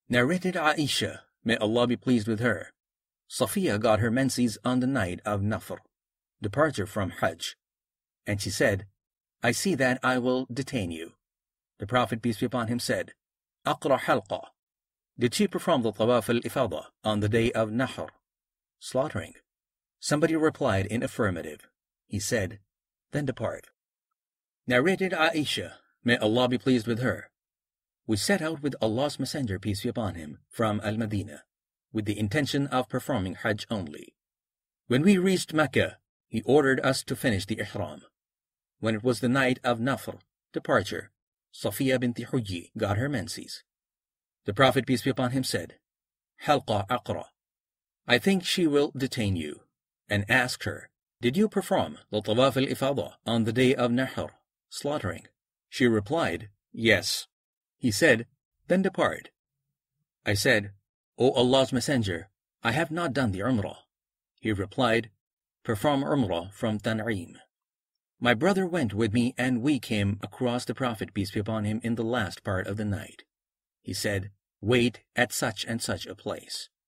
Narrated Aisha, may Allah be pleased with her. Safiya got her menses on the night of Nafr, departure from Hajj, and she said, I see that I will detain you. The Prophet, peace be upon him, said, Aqra halqa. Did she perform the Tawaf al-Ifada on the day of Nahr, slaughtering? Somebody replied in affirmative. He said, then depart. Narrated Aisha, may Allah be pleased with her. We set out with Allah's Messenger, peace be upon him, from Al-Madinah, with the intention of performing Hajj only. When we reached Mecca, he ordered us to finish the Ihram. When it was the night of Nafr, departure, Safiya binti Huyyi got her menses. The Prophet, peace be upon him, said, Halqa Aqra. I think she will detain you, and asked her, did you perform the Tawaf al-Ifada on the day of Nahr, slaughtering? She replied, yes. He said, then depart. I said, O Allah's Messenger, I have not done the Umrah. He replied, perform Umrah from Tan'im. My brother went with me, and we came across the Prophet, peace be upon him, in the last part of the night. He said, wait at such and such a place.